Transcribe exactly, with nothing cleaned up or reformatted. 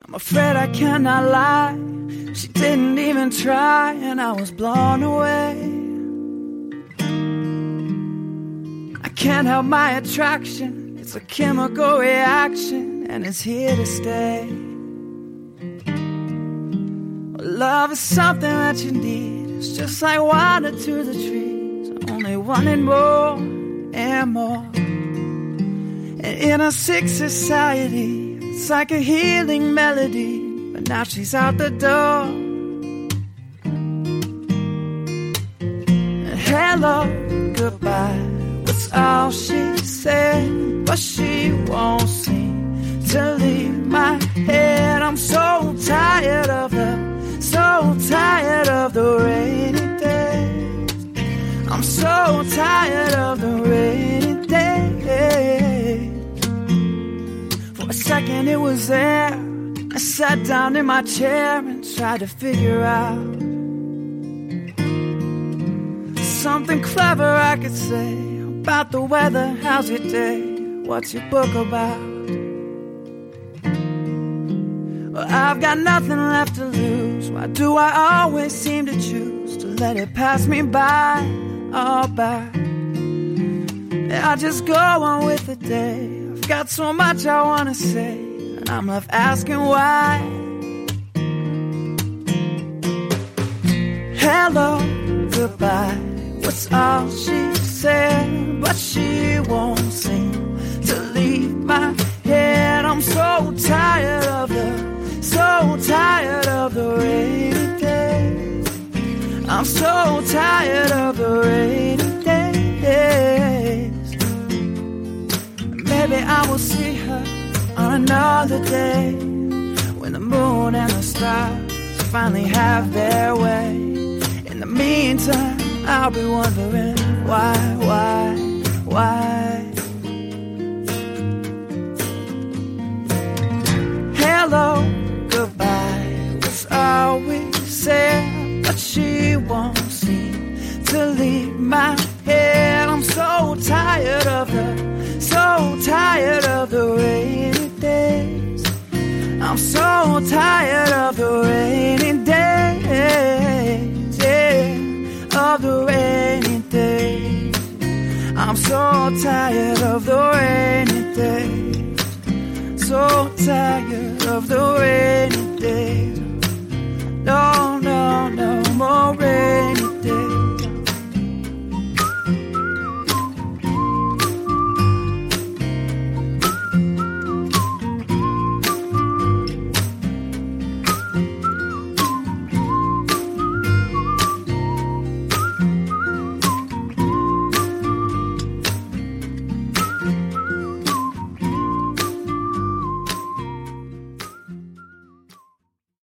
I'm afraid I cannot lie. She didn't even try, and I was blown away. I can't help my attraction. It's a chemical reaction, and it's here to stay. Love is something that you need. It's just like water to the trees, only wanting more and more. And in a sick society, it's like a healing melody, but now she's out the door. And hello, goodbye, that's all she said, but she won't seem to leave my head. I'm so tired of her, so tired of the rainy days. I'm so tired of the rainy days. For a second it was there. I sat down in my chair and tried to figure out something clever I could say about the weather. How's your day? What's your book about? Well, I've got nothing left to lose. Why do I always seem to choose to let it pass me by? All by. I just go on with the day. I've got so much I wanna say, and I'm left asking why. Hello, goodbye, what's all she said, but she won't seem to leave my head. I'm so tired of the, so tired of the rainy days. I'm so tired of the rainy days. Maybe I will see her on another day, when the moon and the stars finally have their way. In the meantime, I'll be wondering why, why, why. Hello, goodbye, was all we said, but she won't seem to leave my head. I'm so tired of her, so tired of the rainy days. I'm so tired of the rainy days, yeah, of the rainy days. I'm so tired of the rainy days, so tired of the rainy days.